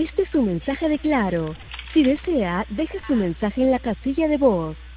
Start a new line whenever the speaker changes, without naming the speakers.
Este es un mensaje de Claro. Si desea, deje su mensaje en la casilla de voz.